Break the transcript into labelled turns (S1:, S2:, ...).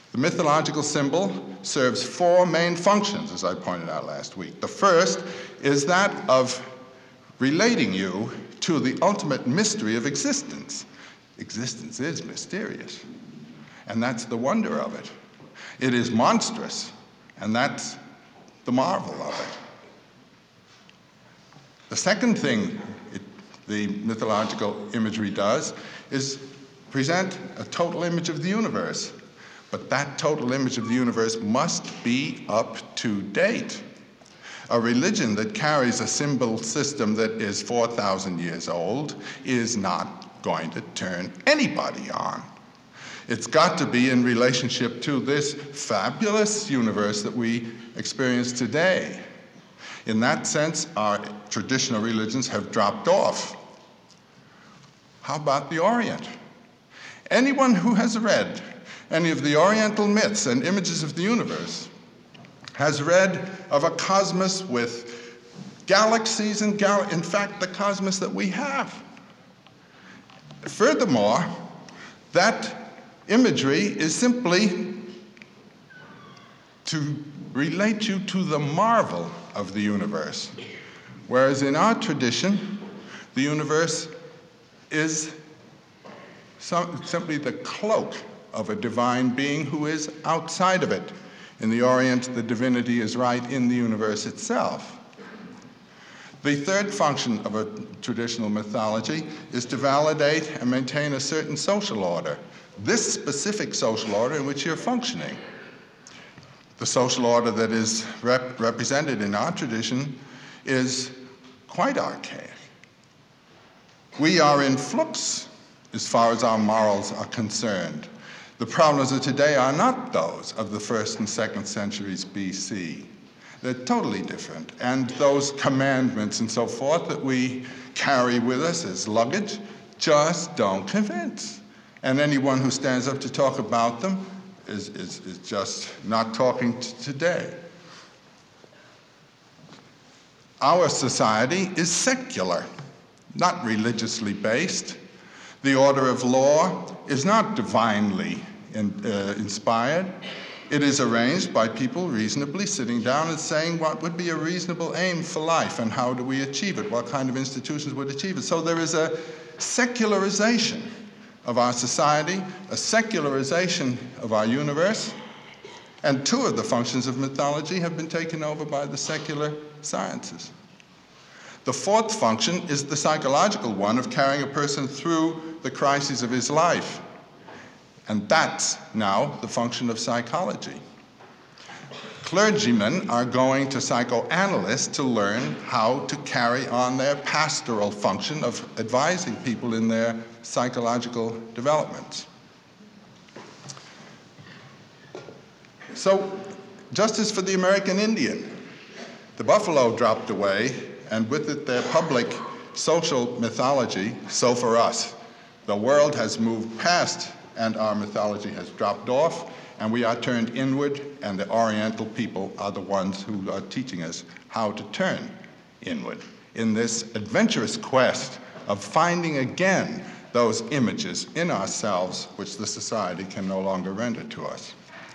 S1: The mythological symbol serves four main functions, as I pointed out last week. The first is that of relating you to the ultimate mystery of existence. Existence is mysterious, and that's the wonder of it. It is monstrous, and that's the marvel of it. The second thing the mythological imagery does is present a total image of the universe. But that total image of the universe must be up to date. A religion that carries a symbol system that is 4,000 years old is not going to turn anybody on. It's got to be in relationship to this fabulous universe that we experience today. In that sense, our traditional religions have dropped off. How about the Orient? Anyone who has read any of the Oriental myths and images of the universe has read of a cosmos with galaxies and in fact, the cosmos that we have. Furthermore, that imagery is simply to relate you to the marvel of the universe, whereas in our tradition, the universe is simply the cloak of a divine being who is outside of it. In the Orient, the divinity is right in the universe itself. The third function of a traditional mythology is to validate and maintain a certain social order, this specific social order in which you're functioning. The social order that is represented in our tradition is quite archaic. We are in flux as far as our morals are concerned. The problems of today are not those of the 1st and 2nd centuries BC. They're totally different. And those commandments and so forth that we carry with us as luggage just don't convince. And anyone who stands up to talk about them is just not talking today. Our society is secular, not religiously based. The order of law is not divinely inspired. It is arranged by people reasonably sitting down and saying what would be a reasonable aim for life and how do we achieve it, what kind of institutions would achieve it. So there is a secularization of our society, a secularization of our universe, and two of the functions of mythology have been taken over by the secular sciences. The fourth function is the psychological one of carrying a person through the crises of his life. And that's now the function of psychology. Clergymen are going to psychoanalysts to learn how to carry on their pastoral function of advising people in their psychological development. So, justice for the American Indian. The buffalo dropped away, and with it their public social mythology, so for us. The world has moved past and our mythology has dropped off, and we are turned inward, and the Oriental people are the ones who are teaching us how to turn inward in this adventurous quest of finding again those images in ourselves which the society can no longer render to us.